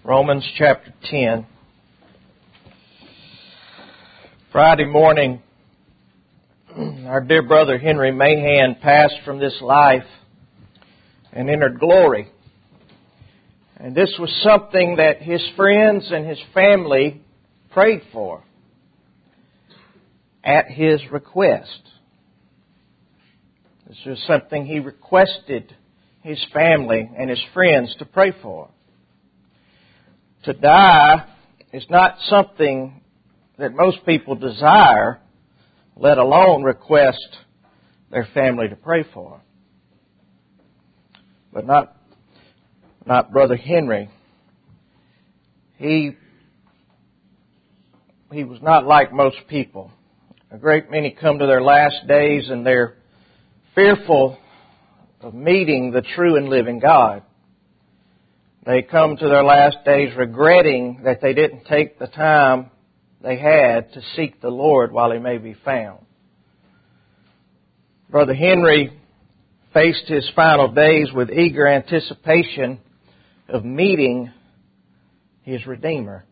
Romans chapter 10. Friday morning, our dear brother Henry Mahan passed from this life and entered glory. And this was something that his friends and his family prayed for at his request. This was something he requested his family and his friends to pray for. To die is not something that most people desire, let alone request their family to pray for. But not Brother Henry. He was not like most people. A great many come to their last days and they're fearful of meeting the true and living God. They come to their last days regretting that they didn't take the time they had to seek the Lord while He may be found. Brother Henry faced his final days with eager anticipation of meeting his Redeemer.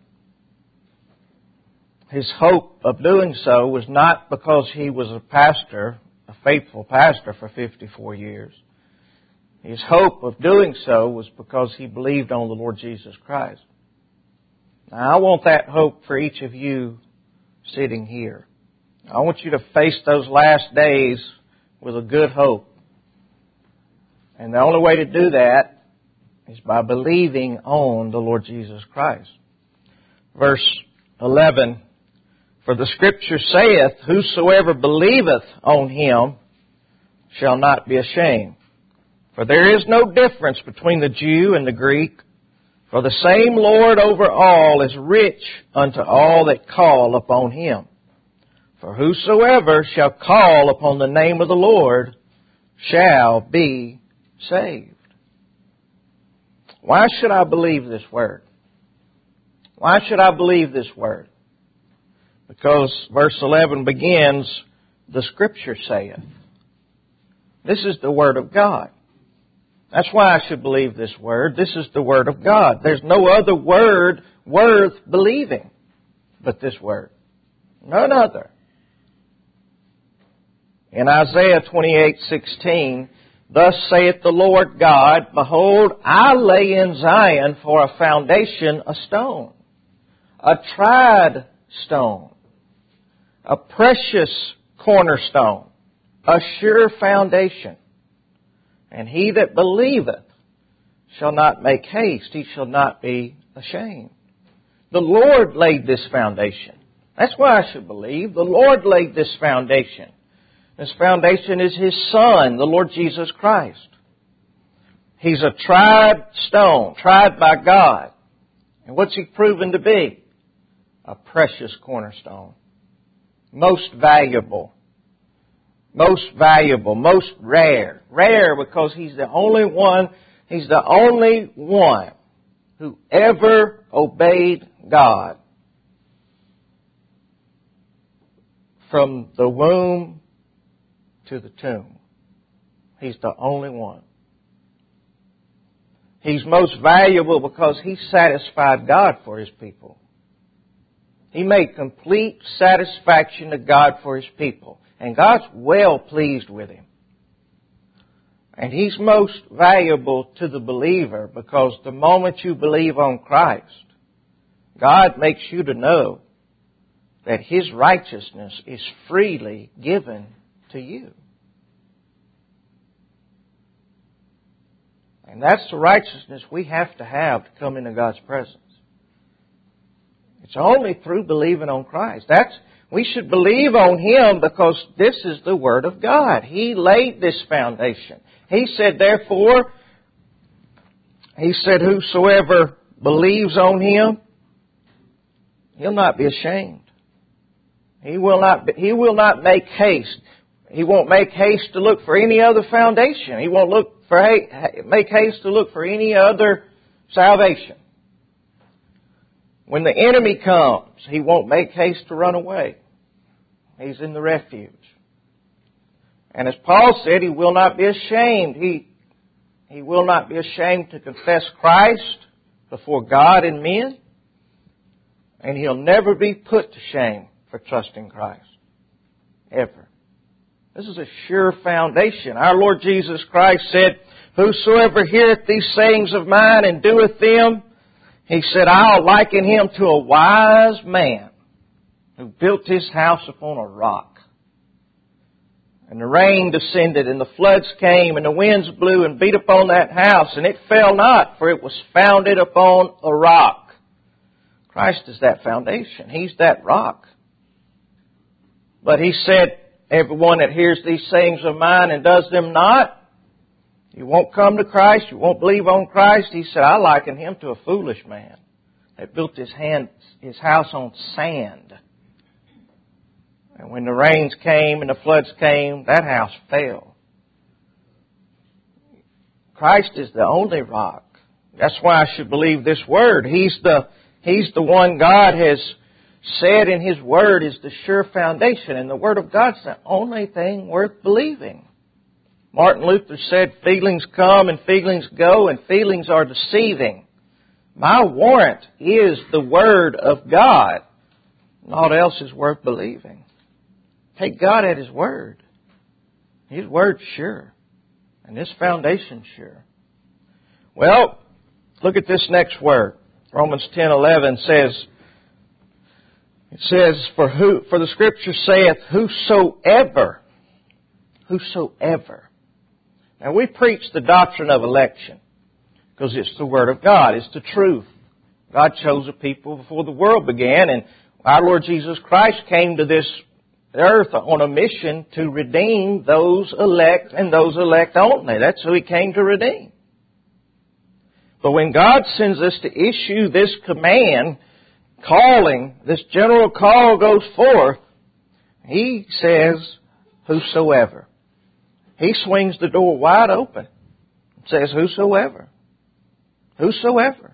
His hope of doing so was not because he was a faithful pastor for 54 years. His hope of doing so was because he believed on the Lord Jesus Christ. Now, I want that hope for each of you sitting here. I want you to face those last days with a good hope. And the only way to do that is by believing on the Lord Jesus Christ. Verse 11, "For the Scripture saith, Whosoever believeth on Him shall not be ashamed. For there is no difference between the Jew and the Greek, for the same Lord over all is rich unto all that call upon Him. For whosoever shall call upon the name of the Lord shall be saved." Why should I believe this word? Why should I believe this word? Because verse 11 begins, "The Scripture saith." This is the Word of God. That's why I should believe this word. This is the Word of God. There's no other word worth believing but this word. None other. In Isaiah 28:16, "Thus saith the Lord God, Behold, I lay in Zion for a foundation a stone, a tried stone, a precious cornerstone, a sure foundation. And he that believeth shall not make haste, he shall not be ashamed." The Lord laid this foundation. That's why I should believe. The Lord laid this foundation. This foundation is His Son, the Lord Jesus Christ. He's a tried stone, tried by God. And what's He proven to be? A precious cornerstone. Most valuable, most rare. Rare because He's the only one who ever obeyed God. From the womb to the tomb. He's the only one. He's most valuable because He satisfied God for His people. He made complete satisfaction to God for His people. And God's well pleased with Him. And He's most valuable to the believer because the moment you believe on Christ, God makes you to know that His righteousness is freely given to you. And that's the righteousness we have to come into God's presence. It's only through believing on Christ. We should believe on Him because this is the Word of God. He laid this foundation. He said, therefore, whosoever believes on Him, he'll not be ashamed. He will not make haste. He won't make haste to look for any other foundation. He won't make haste to look for any other salvation. When the enemy comes, he won't make haste to run away. He's in the refuge. And as Paul said, he will not be ashamed. He will not be ashamed to confess Christ before God and men, and he'll never be put to shame for trusting Christ. Ever. This is a sure foundation. Our Lord Jesus Christ said, "Whosoever heareth these sayings of mine and doeth them," He said, "I'll liken him to a wise man who built his house upon a rock. And the rain descended, and the floods came, and the winds blew and beat upon that house, and it fell not, for it was founded upon a rock." Christ is that foundation. He's that rock. But He said, "Everyone that hears these sayings of mine and does them not, you won't come to Christ, you won't believe on Christ." He said, "I liken him to a foolish man that built his house on sand. And when the rains came and the floods came, that house fell." Christ is the only rock. That's why I should believe this Word. He's the one God has said in His Word is the sure foundation. And the Word of God's the only thing worth believing. Martin Luther said, "Feelings come and feelings go, and feelings are deceiving. My warrant is the Word of God. Naught else is worth believing." Take God at His Word. His Word's sure. And this foundation's sure. Well, look at this next word. Romans 10:11 says, For the Scripture saith, whosoever. Now we preach the doctrine of election because it's the Word of God. It's the truth. God chose a people before the world began, and our Lord Jesus Christ came to this earth on a mission to redeem those elect and those elect only. That's who He came to redeem. But when God sends us to issue this command, calling, this general call goes forth, He says, whosoever. He swings the door wide open. It says, whosoever. Whosoever.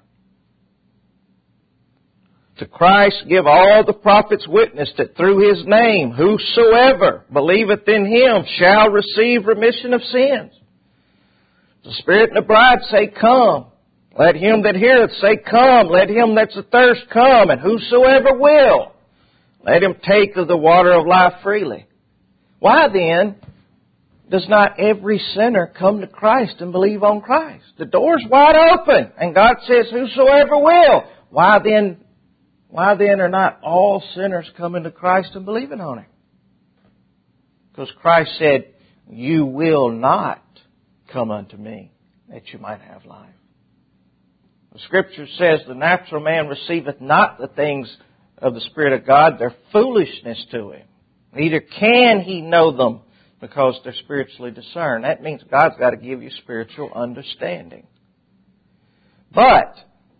To Christ give all the prophets witness that through His name, whosoever believeth in Him shall receive remission of sins. The Spirit and the bride say, come. Let him that heareth say, come. Let him that's athirst come. And whosoever will, let him take of the water of life freely. Why then does not every sinner come to Christ and believe on Christ? The door's wide open, and God says, whosoever will. Why then are not all sinners coming to Christ and believing on Him? Because Christ said, you will not come unto me that you might have life. The Scripture says, the natural man receiveth not the things of the Spirit of God. They're foolishness to him. Neither can he know them because they're spiritually discerned. That means God's got to give you spiritual understanding. But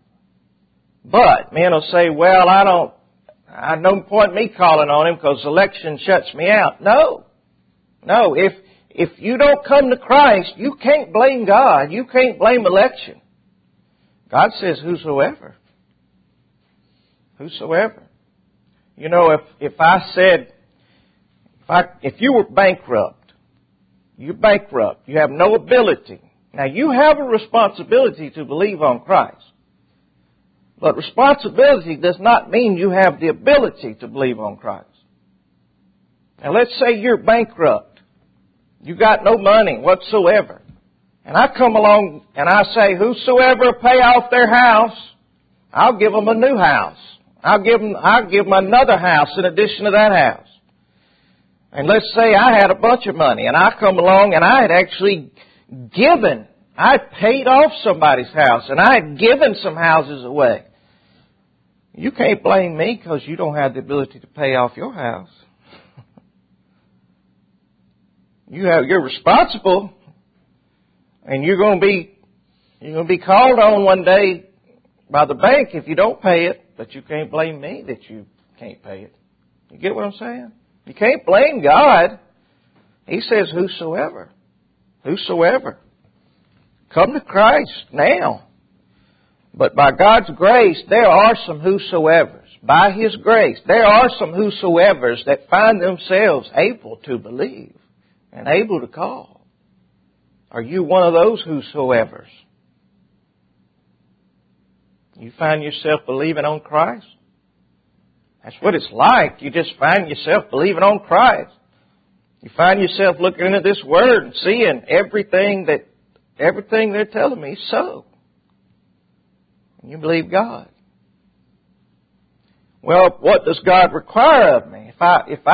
men will say, well, I no point me calling on Him because election shuts me out. No. If you don't come to Christ, you can't blame God. You can't blame election. God says, whosoever. Whosoever. You know, if I said, if you were bankrupt, you're bankrupt, you have no ability. Now, you have a responsibility to believe on Christ. But responsibility does not mean you have the ability to believe on Christ. Now, let's say you're bankrupt. You got no money whatsoever. And I come along and I say, whosoever pay off their house, I'll give them a new house. I'll give them another house in addition to that house. And let's say I had a bunch of money and I come along and I had actually I paid off somebody's house and I had given some houses away. You can't blame me because you don't have the ability to pay off your house. You're responsible. And you're going to be called on one day by the bank if you don't pay it, but you can't blame me that you can't pay it. You get what I'm saying? You can't blame God. He says, whosoever. Whosoever. Come to Christ now. But by God's grace, there are some whosoevers. By His grace, there are some whosoevers that find themselves able to believe and able to call. Are you one of those whosoevers? You find yourself believing on Christ? That's what it's like. You just find yourself believing on Christ. You find yourself looking into this Word and seeing everything they're telling me is so. And you believe God. Well, what does God require of me? If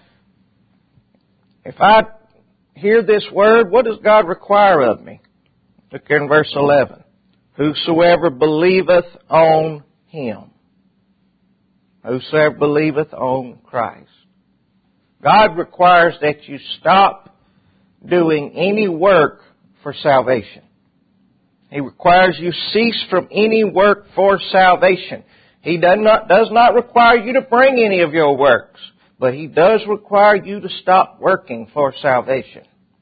I hear this Word, what does God require of me? Look here in verse 11. Whosoever believeth on Him. Whosoever believeth on Christ. God requires that you stop doing any work for salvation. He requires you cease from any work for salvation. He does not require you to bring any of your works, but He does require you to stop working for salvation.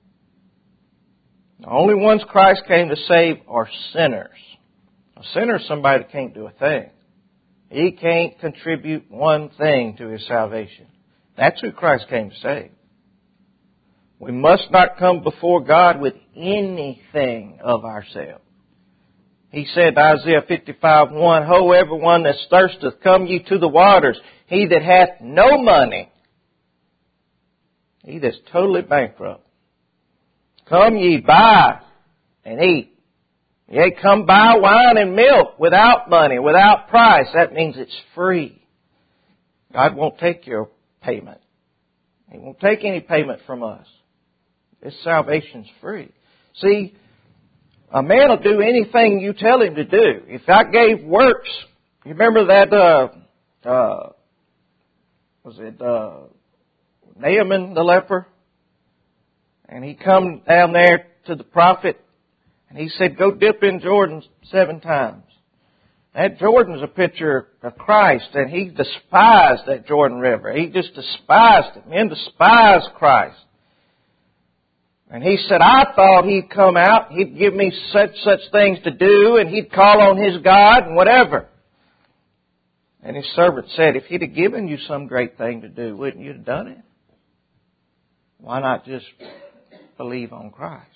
The only ones Christ came to save are sinners. A sinner is somebody that can't do a thing. He can't contribute one thing to his salvation. That's who Christ came to save. We must not come before God with anything of ourselves. He said, Isaiah 55:1, Ho, everyone that thirsteth, come ye to the waters. He that hath no money, he that's totally bankrupt, come ye, buy and eat. Yea, come buy wine and milk without money, without price. That means it's free. God won't take your payment. He won't take any payment from us. This salvation's free. See, a man will do anything you tell him to do. If I gave works, you remember that, Naaman the leper? And he come down there to the prophet and he said, go dip in Jordan 7 times. That Jordan's a picture of Christ, and he despised that Jordan River. He just despised it. Men despise Christ. And he said, I thought He'd come out, He'd give me such things to do, and He'd call on His God and whatever. And his servant said, if He'd have given you some great thing to do, wouldn't you have done it? Why not just believe on Christ?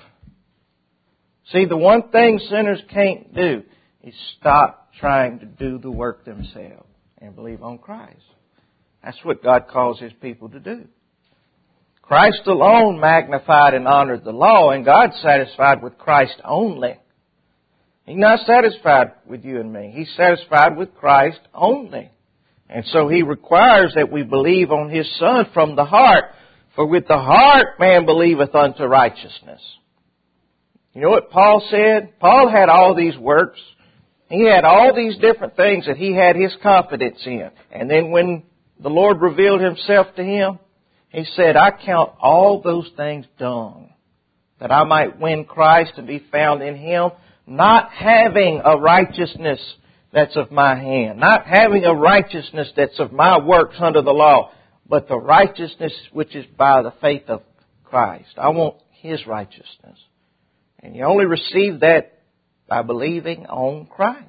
See, the one thing sinners can't do is stop trying to do the work themselves and believe on Christ. That's what God calls His people to do. Christ alone magnified and honored the law, and God's satisfied with Christ only. He's not satisfied with you and me. He's satisfied with Christ only. And so He requires that we believe on His Son from the heart. For with the heart man believeth unto righteousness. You know what Paul said? Paul had all these works. He had all these different things that he had his confidence in. And then when the Lord revealed Himself to him, he said, I count all those things dung, that I might win Christ and be found in Him, not having a righteousness that's of my hand, not having a righteousness that's of my works under the law, but the righteousness which is by the faith of Christ. I want His righteousness. And you only receive that by believing on Christ.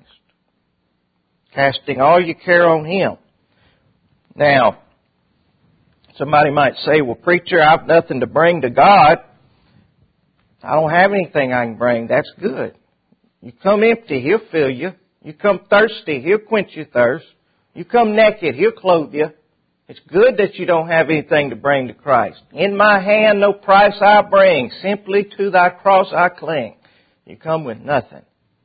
Casting all your care on Him. Now, somebody might say, well, preacher, I've nothing to bring to God. I don't have anything I can bring. That's good. You come empty, He'll fill you. You come thirsty, He'll quench your thirst. You come naked, He'll clothe you. It's good that you don't have anything to bring to Christ. In my hand no price I bring, simply to Thy cross I cling. You come with nothing.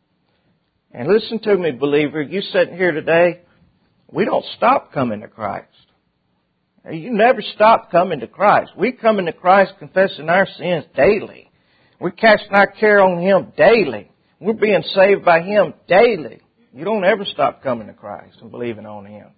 And listen to me, believer, you sitting here today, we don't stop coming to Christ. You never stop coming to Christ. We come into Christ confessing our sins daily. We're casting our care on Him daily. We're being saved by Him daily. You don't ever stop coming to Christ and believing on Him.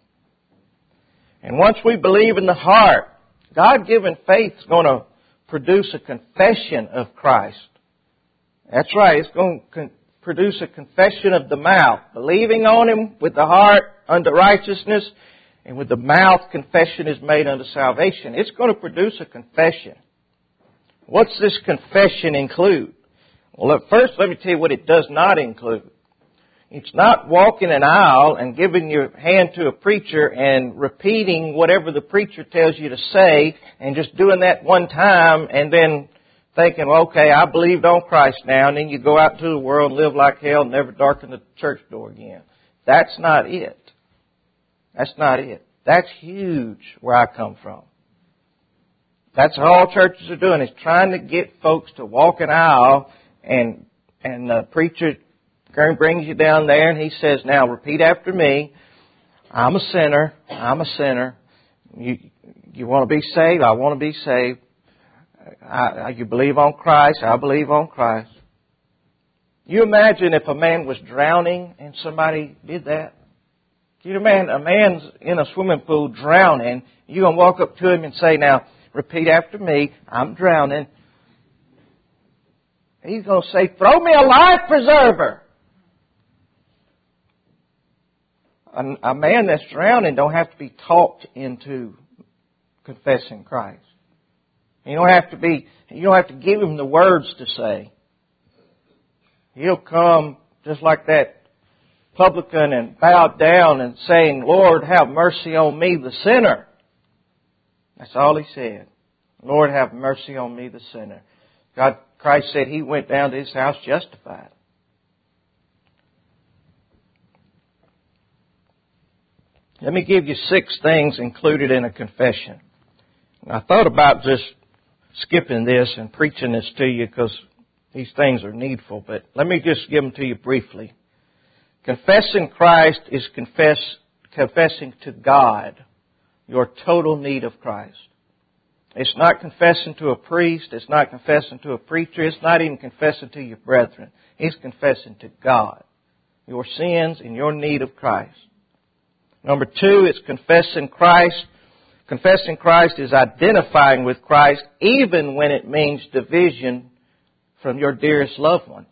And once we believe in the heart, God-given faith is going to produce a confession of Christ. That's right, it's going to produce a confession of the mouth. Believing on Him with the heart unto righteousness, and with the mouth confession is made unto salvation. It's going to produce a confession. What's this confession include? Well, first let me tell you what it does not include. It's not walking an aisle and giving your hand to a preacher and repeating whatever the preacher tells you to say and just doing that one time and then thinking, well, okay, I believed on Christ now, and then you go out to the world and live like hell and never darken the church door again. That's not it. That's not it. That's huge where I come from. That's what all churches are doing, is trying to get folks to walk an aisle, and the preacher brings you down there and he says, now repeat after me. I'm a sinner. I'm a sinner. You want to be saved? I want to be saved. You believe on Christ? I believe on Christ. You imagine if a man was drowning and somebody did that? Can you imagine a man's in a swimming pool drowning, you're going to walk up to him and say, now, repeat after me, I'm drowning. He's going to say, throw me a life preserver. A man that's drowning don't have to be talked into confessing Christ. You don't have to give him the words to say. He'll come just like that publican and bow down and saying, Lord, have mercy on me, the sinner. That's all he said. Lord, have mercy on me, the sinner. Christ said he went down to his house justified. Let me give you 6 things included in a confession. I thought about just skipping this and preaching this to you because these things are needful, but let me just give them to you briefly. Confessing Christ is confessing to God your total need of Christ. It's not confessing to a priest. It's not confessing to a preacher. It's not even confessing to your brethren. It's confessing to God your sins and your need of Christ. Number 2, it's confessing Christ. Confessing Christ is identifying with Christ even when it means division from your dearest loved ones.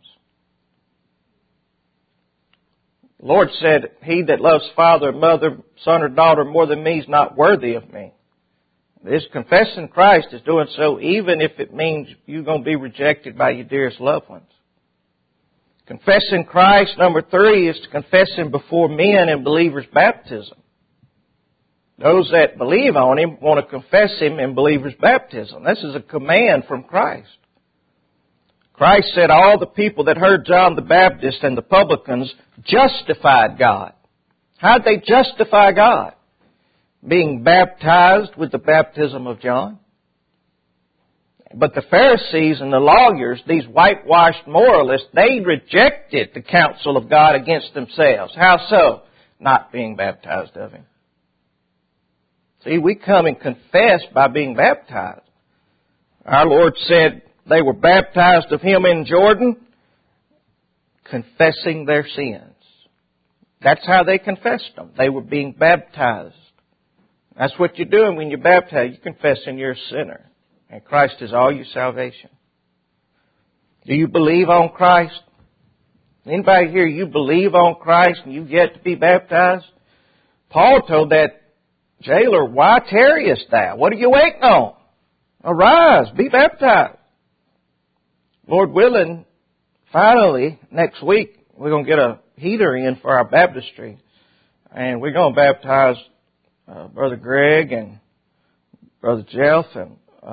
The Lord said, he that loves father, mother, son, or daughter more than me is not worthy of me. This confessing Christ is doing so even if it means you're going to be rejected by your dearest loved ones. Confessing Christ, number 3, is to confess Him before men in believers' baptism. Those that believe on Him want to confess Him in believers' baptism. This is a command from Christ. Christ said all the people that heard John the Baptist and the publicans justified God. How did they justify God? Being baptized with the baptism of John. But the Pharisees and the lawyers, these whitewashed moralists, they rejected the counsel of God against themselves. How so? Not being baptized of Him. See, we come and confess by being baptized. Our Lord said they were baptized of Him in Jordan, confessing their sins. That's how they confessed them. They were being baptized. That's what you're doing when you're baptized. You're confessing you're a sinner. And Christ is all your salvation. Do you believe on Christ? Anybody here, you believe on Christ and you've yet to be baptized? Paul told that jailer, why tarriest thou? What are you waiting on? Arise, be baptized. Lord willing, finally, next week, we're going to get a heater in for our baptistry. And we're going to baptize Brother Greg and Brother Jeff and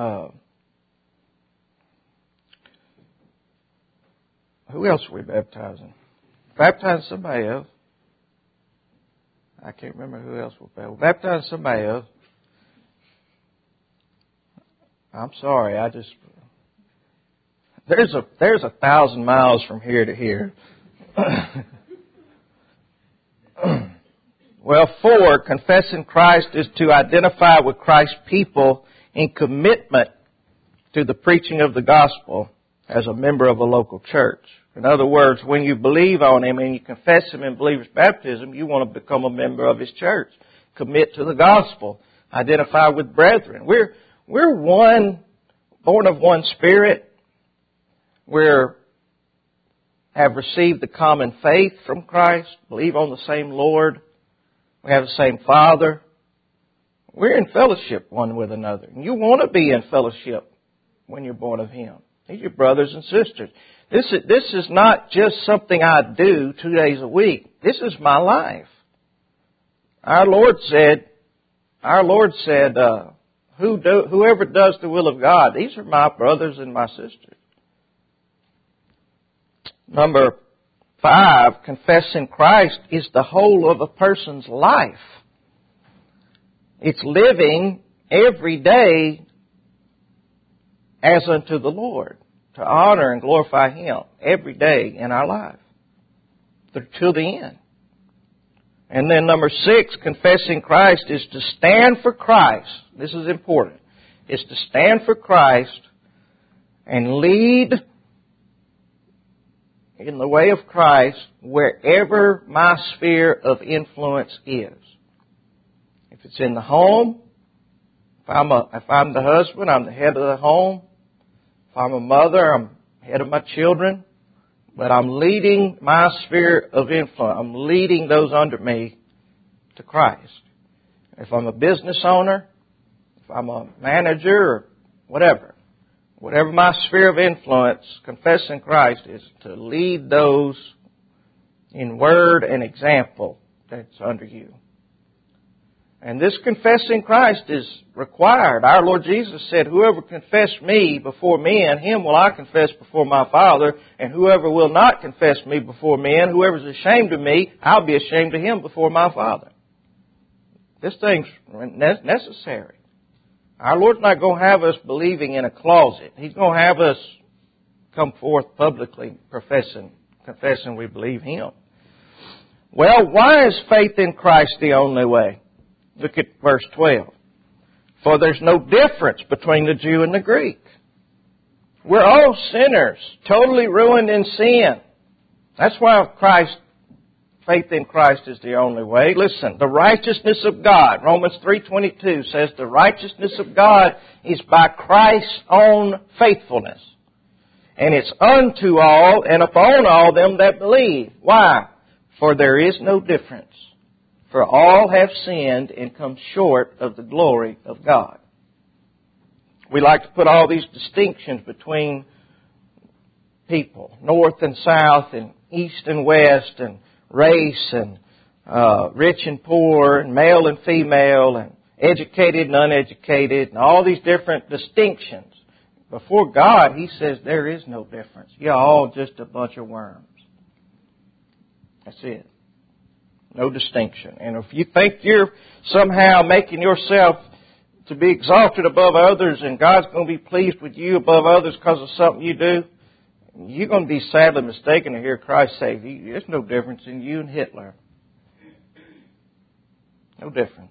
who else are we baptizing? Baptizing somebody else. I can't remember who else we're baptizing somebody else. I'm sorry, there's 1,000 miles from here to here. Well, 4, confessing Christ is to identify with Christ's people in commitment to the preaching of the gospel as a member of a local church. In other words, when you believe on Him and you confess Him in believer's baptism, you want to become a member of His church. Commit to the gospel. Identify with brethren. We're one, born of one Spirit. We have received the common faith from Christ. Believe on the same Lord. We have the same Father. We're in fellowship one with another. And you want to be in fellowship when you're born of Him. These are your brothers and sisters. This is not just something I do 2 days a week. This is my life. Our Lord said, whoever does the will of God. These are my brothers and my sisters. Number 5, confessing Christ is the whole of a person's life. It's living every day as unto the Lord, to honor and glorify Him every day in our life, till the end. And then number 6, confessing Christ is to stand for Christ. This is important. It's to stand for Christ and lead in the way of Christ wherever my sphere of influence is. If it's in the home, if I'm the husband, I'm the head of the home. If I'm a mother, I'm head of my children. But I'm leading my sphere of influence. I'm leading those under me to Christ. If I'm a business owner, if I'm a manager, or whatever my sphere of influence, confessing Christ is to lead those in word and example that's under you. And this confessing Christ is required. Our Lord Jesus said, whoever confess me before men, him will I confess before my Father. And whoever will not confess me before men, whoever is ashamed of me, I'll be ashamed of him before my Father. This thing's necessary. Our Lord's not going to have us believing in a closet. He's going to have us come forth publicly confessing we believe Him. Well, why is faith in Christ the only way? Look at verse 12. For there's no difference between the Jew and the Greek. We're all sinners, totally ruined in sin. That's why faith in Christ is the only way. Listen, the righteousness of God, Romans 3:22 says the righteousness of God is by Christ's own faithfulness. And it's unto all and upon all them that believe. Why? For there is no difference. For all have sinned and come short of the glory of God. We like to put all these distinctions between people, north and south, and east and west, and race, and rich and poor, and male and female, and educated and uneducated, and all these different distinctions. Before God, He says there is no difference. You're all just a bunch of worms. That's it. No distinction. And if you think you're somehow making yourself to be exalted above others and God's going to be pleased with you above others because of something you do, you're going to be sadly mistaken to hear Christ say, there's no difference in you and Hitler. No difference.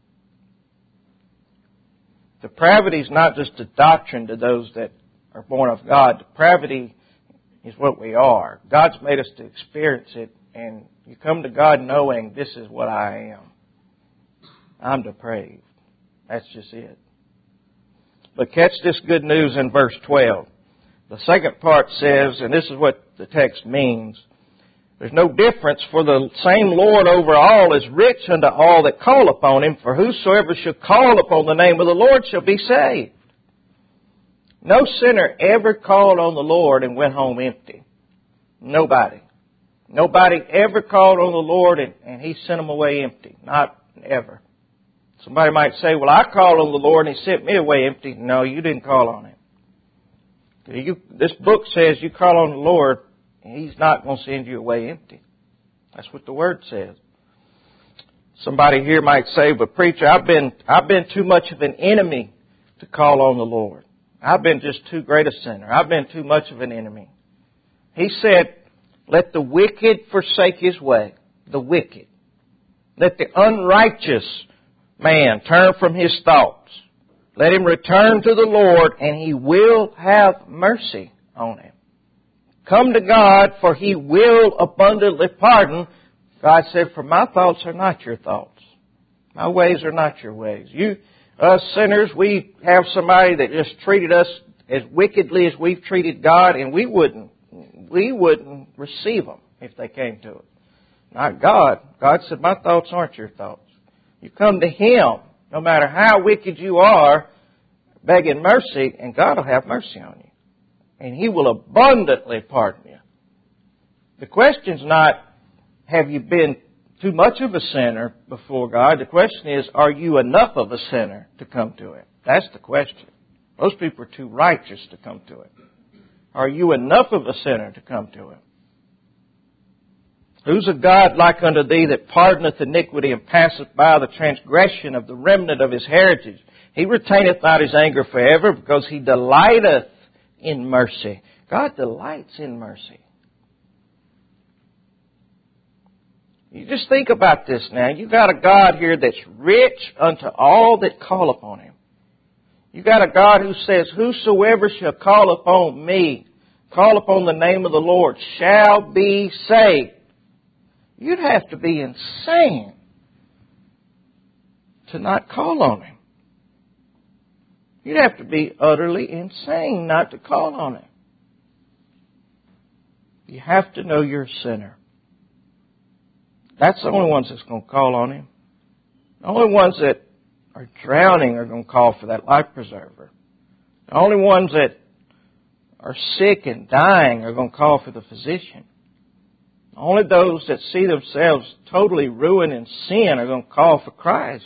Depravity is not just a doctrine to those that are born of God. Depravity is what we are. God's made us to experience it, and you come to God knowing this is what I am. I'm depraved. That's just it. But catch this good news in verse 12. The second part says, and this is what the text means, there's no difference, for the same Lord over all is rich unto all that call upon Him, for whosoever shall call upon the name of the Lord shall be saved. No sinner ever called on the Lord and went home empty. Nobody. Nobody ever called on the Lord and He sent them away empty. Not ever. Somebody might say, well, I called on the Lord and He sent me away empty. No, you didn't call on Him. This book says you call on the Lord and He's not going to send you away empty. That's what the Word says. Somebody here might say, but preacher, I've been too much of an enemy to call on the Lord. I've been just too great a sinner. I've been too much of an enemy. He said, let the wicked forsake his way. The wicked. Let the unrighteous man turn from his thoughts. Let him return to the Lord, and He will have mercy on him. Come to God, for He will abundantly pardon. God said, for my thoughts are not your thoughts. My ways are not your ways. Us sinners, we have somebody that just treated us as wickedly as we've treated God, and we wouldn't receive them if they came to it. Not God. God said, my thoughts aren't your thoughts. You come to Him, no matter how wicked you are, begging mercy, and God will have mercy on you. And He will abundantly pardon you. The question's not, have you been too much of a sinner before God. The question is, are you enough of a sinner to come to Him? That's the question. Most people are too righteous to come to Him. Are you enough of a sinner to come to Him? Who's a God like unto thee that pardoneth iniquity and passeth by the transgression of the remnant of His heritage? He retaineth not His anger forever, because He delighteth in mercy. God delights in mercy. You just think about this now. You got a God here that's rich unto all that call upon Him. You got a God who says, whosoever shall call upon me, call upon the name of the Lord, shall be saved. You'd have to be insane to not call on Him. You'd have to be utterly insane not to call on Him. You have to know you're a sinner. That's the only ones that's going to call on Him. The only ones that are drowning are going to call for that life preserver. The only ones that are sick and dying are going to call for the physician. Only those that see themselves totally ruined in sin are going to call for Christ.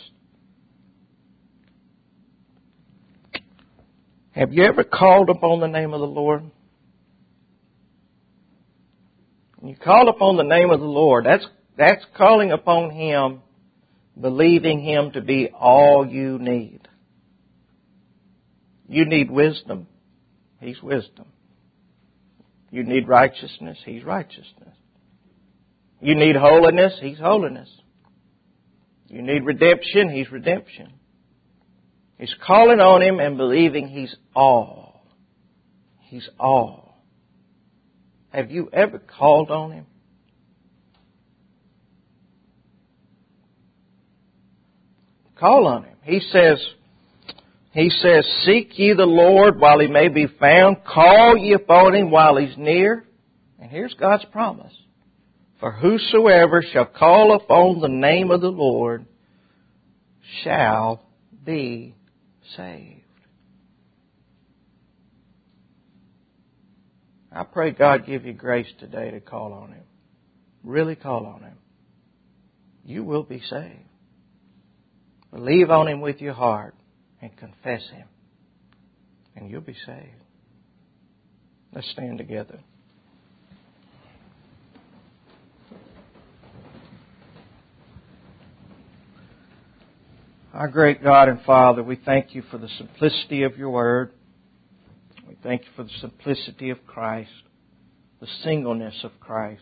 Have you ever called upon the name of the Lord? When you call upon the name of the Lord, that's calling upon Him, believing Him to be all you need. You need wisdom. He's wisdom. You need righteousness. He's righteousness. You need holiness. He's holiness. You need redemption. He's redemption. He's calling on Him and believing He's all. He's all. Have you ever called on Him? Call on Him. He says, seek ye the Lord while He may be found. Call ye upon Him while He's near. And here's God's promise. For whosoever shall call upon the name of the Lord shall be saved. I pray God give you grace today to call on Him. Really call on Him. You will be saved. Believe on Him with your heart and confess Him, and you'll be saved. Let's stand together. Our great God and Father, we thank You for the simplicity of Your Word. We thank You for the simplicity of Christ, the singleness of Christ.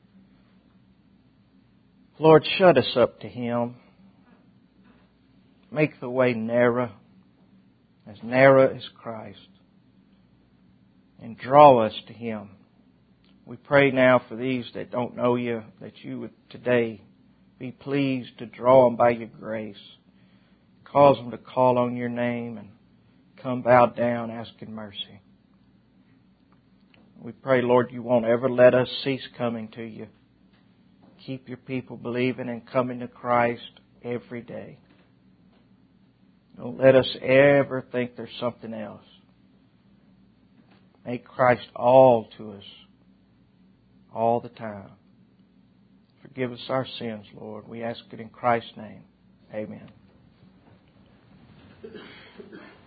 Lord, shut us up to Him. Make the way narrow as Christ, and draw us to Him. We pray now for these that don't know You, that You would today be pleased to draw them by Your grace. Cause them to call on Your name and come bowed down asking mercy. We pray, Lord, You won't ever let us cease coming to You. Keep Your people believing and coming to Christ every day. Don't let us ever think there's something else. Make Christ all to us all the time. Forgive us our sins, Lord. We ask it in Christ's name. Amen.